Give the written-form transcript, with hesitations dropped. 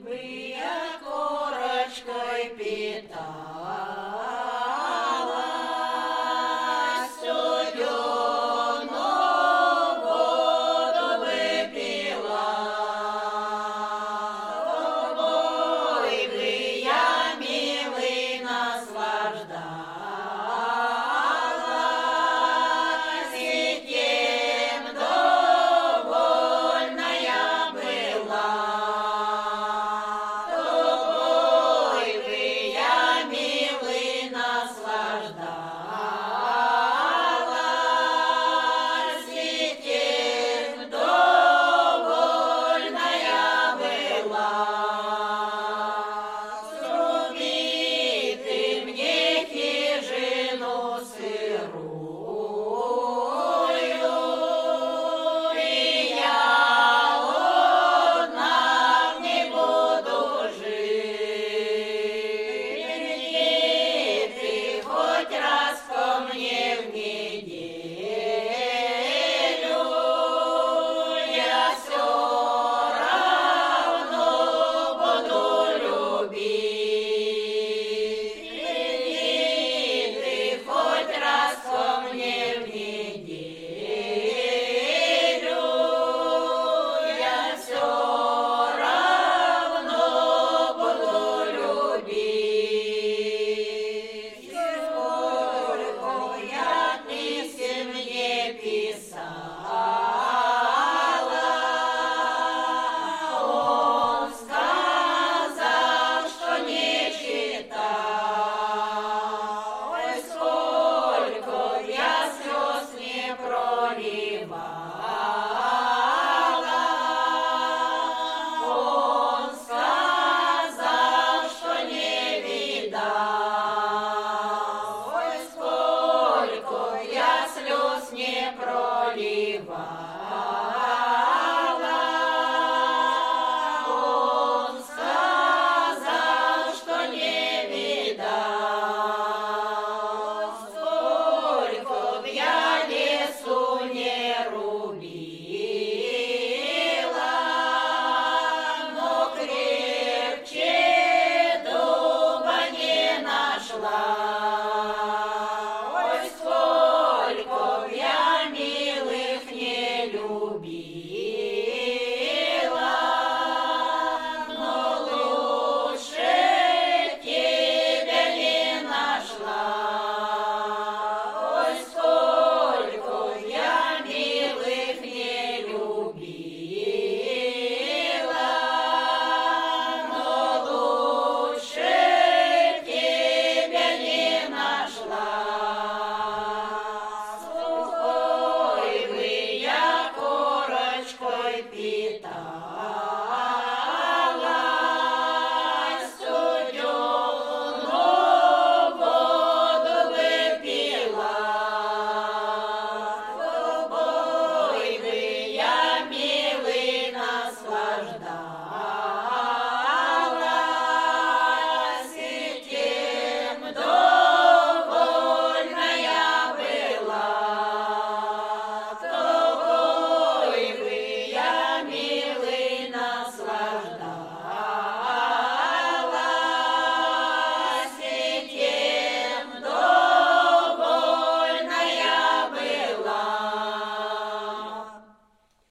я корочкой питалась, студеную воду выпила. Тобой бы я, милый, наслаждалась, и тем довольная была. Тобой бы я, милый, наслаждалась, и тем довольная была. Сруби ты мне хижину сырую, и я одна в ней буду жить. Приди ты хоть раз ко мне в неделю, я все равно буду любить. Приди ты хоть раз ко мне в неделю, я все равно буду любить. Сколько я писем не писала, он сказал, что не читал. Ой, сколько я слез не проливала, он сказал, что не видал. Ой, сколько я слез не проливала, он сказал, что не видал. Сколько б я лесу не рубила, но крепче дуба не нашла. Ой, сколько б я милых не любила, но лучше тебя не нашла. Ой, сколько я милых не любила, но лучше тебя не нашла. Сухой бы я корочкой питалась.